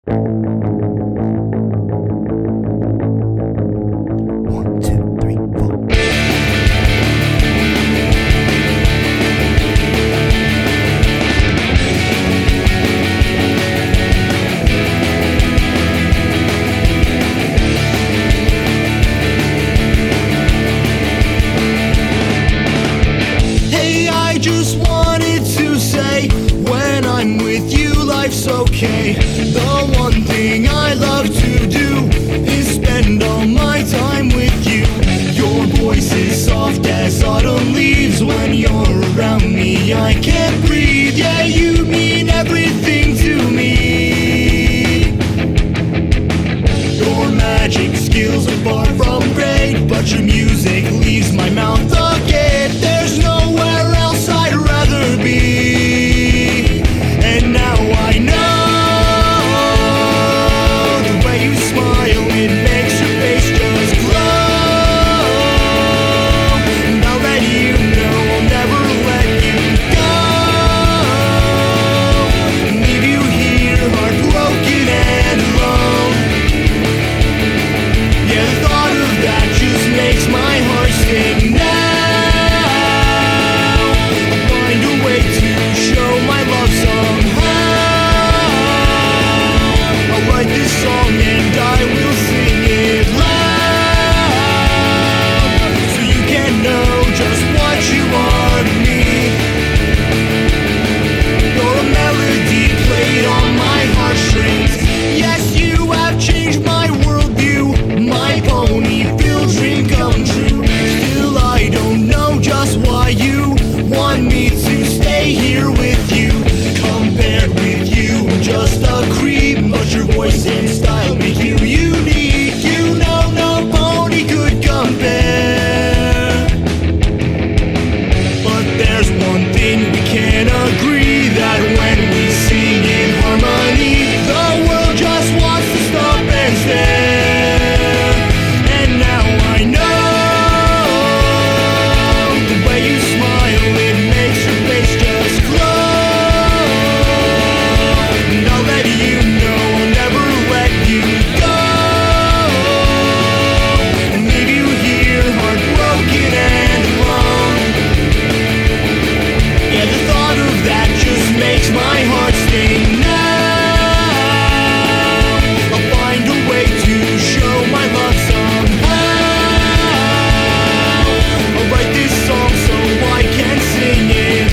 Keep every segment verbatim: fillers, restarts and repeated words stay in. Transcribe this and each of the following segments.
One, two, three, four. Hey, I just wanted to say, when I'm with you, life's okay. The one thing I love to do is spend all my time with you. Your voice is soft as autumn leaves. When you're around me, I can't breathe. Yeah, you mean everything to me. Your magic skills are far from great, but your music leaves my mouth agape. There's nowhere else I'd rather be. And now I know the way you smile, it makes your face just glow. And I'll let you know I'll never let you go. Leave you here heartbroken and alone. Yeah, the thought of that just makes my heart sing now. I'll find a way to show my love somehow. I'll write this song and I will sing it loud, so you can know just what you are to me. You're a melody played on my heartstrings. Yes, you have changed my worldview, my pony-filled dream come true. Still, I don't know just why you want me to stay here with you. Compared with you, I'm just a creep, but your voice and style make you unique. You know no pony could compare. But there's one thing we can agree, that when we sing in harmony, the world just wants to stop and stare. And now I know the way you smile, it makes your face just glow. And I'll let you know I'll never let you go. And leave you here heartbroken and alone. Yeah, the thought of that just makes my heart sting now. I'll find a way to show my love somehow. I'll write this song so I can sing it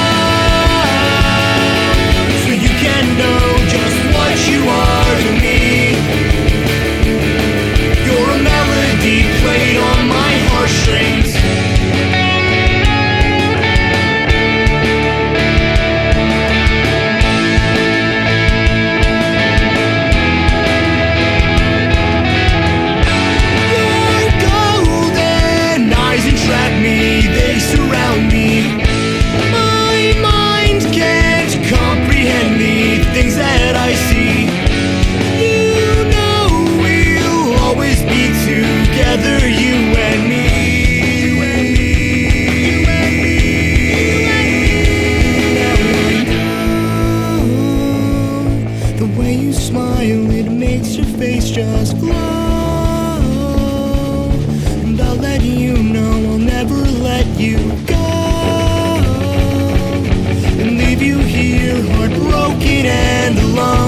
loud, so you can know just what you are to me. You're a melody played on my heartstrings. Your golden eyes entrap me, they surround me. My mind can't comprehend the things that I see. You know we'll always be together, you and me. Now I know the way you smile, it makes your face just glow. And I'll let you know I'll never let you go. And leave you here heartbroken and alone.